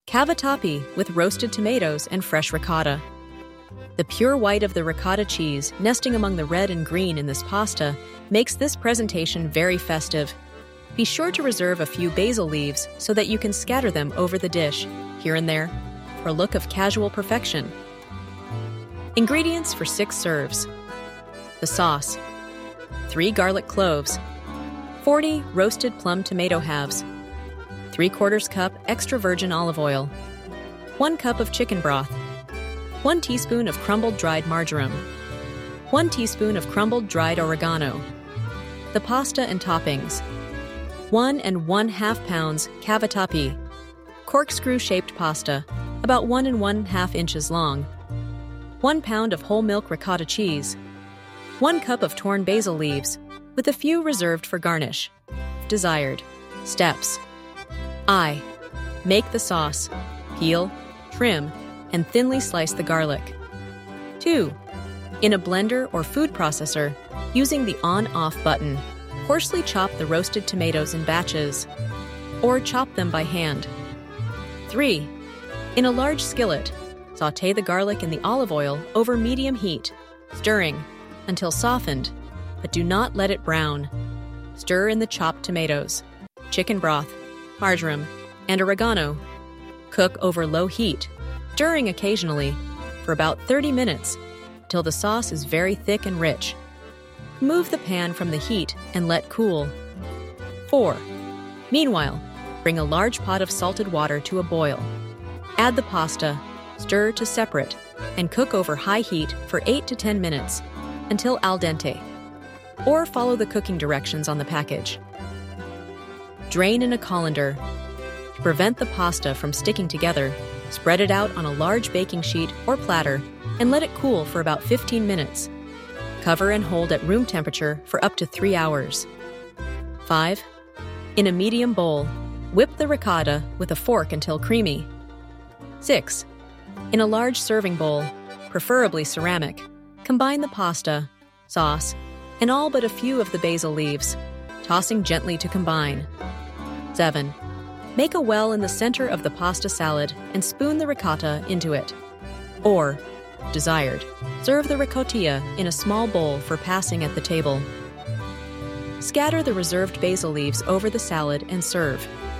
cavatappi with roasted tomatoes and fresh ricotta. The pure white of the ricotta cheese nesting among the red and green in this pasta makes this presentation very festive. Be sure to reserve a few basil leaves so that you can scatter them over the dish, here and there, for a look of casual perfection. Ingredients for 6 serves. The sauce: 3 garlic cloves, 40 roasted plum tomato halves, 3/4 cup extra virgin olive oil, 1 cup of chicken broth, 1 teaspoon of crumbled dried marjoram, 1 teaspoon of crumbled dried oregano. The pasta and toppings: 1 1/2 pounds cavatappi, corkscrew-shaped pasta, about 1 1/2 inches long, 1 pound of whole milk ricotta cheese, 1 cup of torn basil leaves, with a few reserved for garnish. Desired. Steps: I. Make the sauce. Peel, trim, and thinly slice the garlic. 2. In a blender or food processor, using the on-off button, coarsely chop the roasted tomatoes in batches, or chop them by hand. 3. In a large skillet, sauté the garlic in the olive oil over medium heat, stirring until softened, but do not let it brown. Stir in the chopped tomatoes, chicken broth, marjoram, and oregano. Cook over low heat, stirring occasionally, for about 30 minutes, till the sauce is very thick and rich. Remove the pan from the heat and let cool. 4. Meanwhile, bring a large pot of salted water to a boil. Add the pasta, stir to separate, and cook over high heat for 8 to 10 minutes, until al dente, or follow the cooking directions on the package. Drain in a colander. To prevent the pasta from sticking together, spread it out on a large baking sheet or platter and let it cool for about 15 minutes. Cover and hold at room temperature for up to 3 hours. 5. In a medium bowl, whip the ricotta with a fork until creamy. 6. In a large serving bowl, preferably ceramic, combine the pasta, sauce, and all but a few of the basil leaves, tossing gently to combine. 7. Make a well in the center of the pasta salad and spoon the ricotta into it. Or, desired, serve the ricotta in a small bowl for passing at the table. Scatter the reserved basil leaves over the salad and serve.